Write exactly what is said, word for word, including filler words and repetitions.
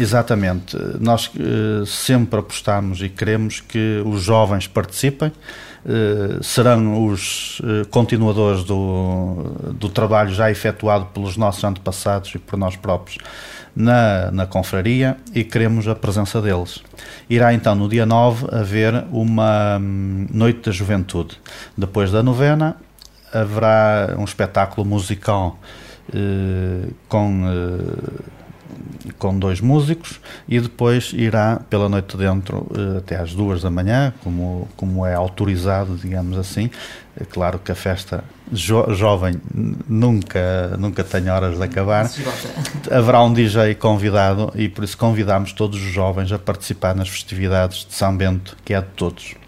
Exatamente. Nós uh, sempre apostamos e queremos que os jovens participem, uh, serão os uh, continuadores do, do trabalho já efetuado pelos nossos antepassados e por nós próprios na, na confraria, e queremos a presença deles. Irá então no dia nove haver uma um, noite da juventude. Depois da novena haverá um espetáculo musical uh, com... Uh, com dois músicos, e depois irá pela noite dentro até às duas da manhã, como, como é autorizado, digamos assim. É claro que a festa jo- jovem nunca, nunca tem horas de acabar. Haverá um D J convidado, e por isso convidamos todos os jovens a participar nas festividades de São Bento, que é de todos.